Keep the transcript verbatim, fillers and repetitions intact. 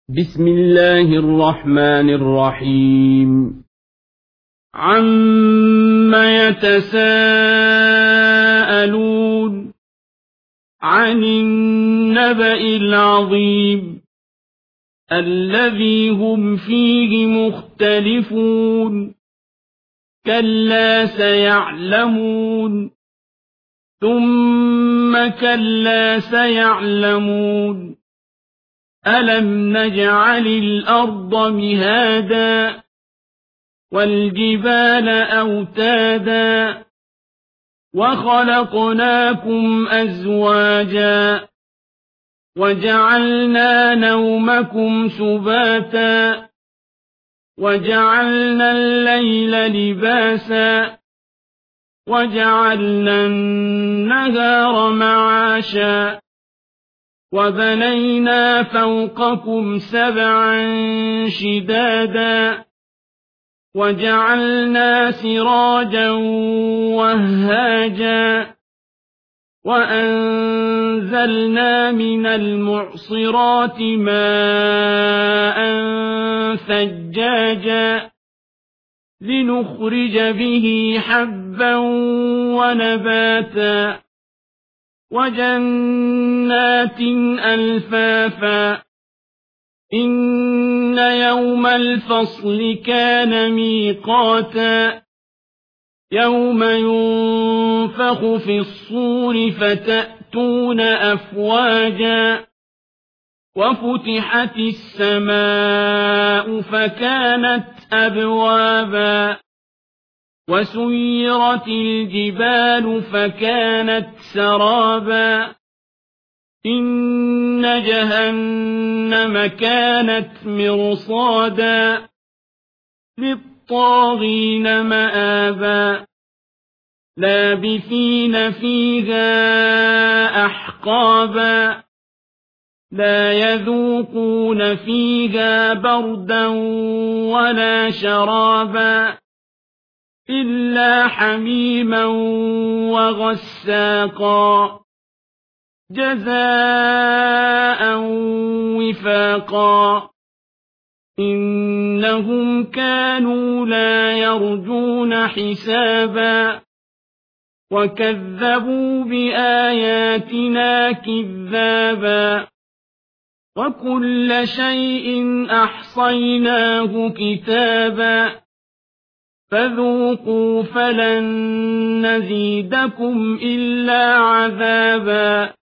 بسم الله الرحمن الرحيم. عَمَّ يتساءلون عن النبأ العظيم الذي هم فيه مختلفون كلا سيعلمون ثم كلا سيعلمون ألم نجعل الأرض مهادا والجبال أوتادا وخلقناكم أزواجا وجعلنا نومكم سباتا وجعلنا الليل لباسا وجعلنا النهار معاشا وبنينا فوقكم سبعا شدادا وجعلنا سراجا وهاجا وأنزلنا من المعصرات ماء ثجاجا لنخرج به حبا ونباتا وجنات ألفافا إن يوم الفصل كان ميقاتا يوم ينفخ في الصور فتأتون أفواجا وفتحت السماء فكانت أبوابا وسيرت الجبال فكانت سرابا إن جهنم كانت مرصادا للطاغين مآبا لابثين فيها أحقابا لا يذوقون فيها بردا ولا شرابا إلا حميما وغساقا جزاء وفاقا إنهم كانوا لا يرجون حسابا وكذبوا بآياتنا كذابا وكل شيء أحصيناه كتابا فذوقوا فلن نزيدكم إلا عذابا